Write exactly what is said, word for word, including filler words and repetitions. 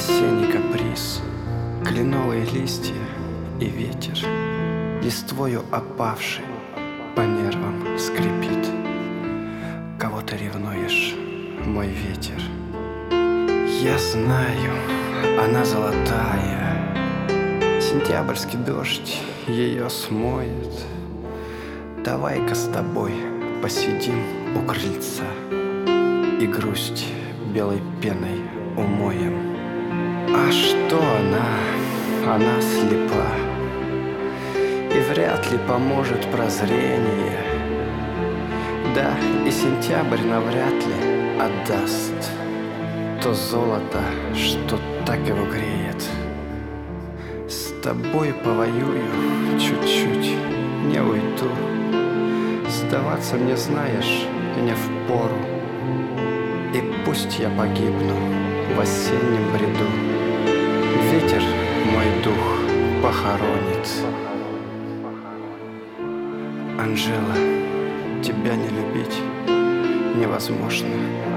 осенний каприз, кленовые листья и ветер, листвою опавший по нервам скрипит. Кого ты ревнуешь, мой ветер? Я знаю, она золотая, сентябрьский дождь ее смоет. Давай-ка с тобой посидим у крыльца и грусть белой пеной умоем. А что она? Она слепа, и вряд ли поможет прозрение. Да, и сентябрь навряд ли отдаст то золото, что так его греет. С тобой повоюю чуть-чуть, не уйду. Сдаваться мне, знаешь, не впору. И пусть я погибну в осеннем бреду, ветер мой дух похоронит. Анжела, тебя не любить невозможно.